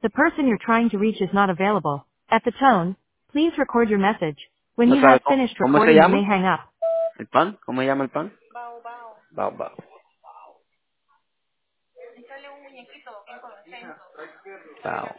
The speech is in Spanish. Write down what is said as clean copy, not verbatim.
The person you're trying to reach is not available. At the tone, please record your message. When ¿No you have sabe finished cómo se recording, you may llama? hang up. ¿El pan? ¿Cómo se llama el pan? Bao, bao. Bao.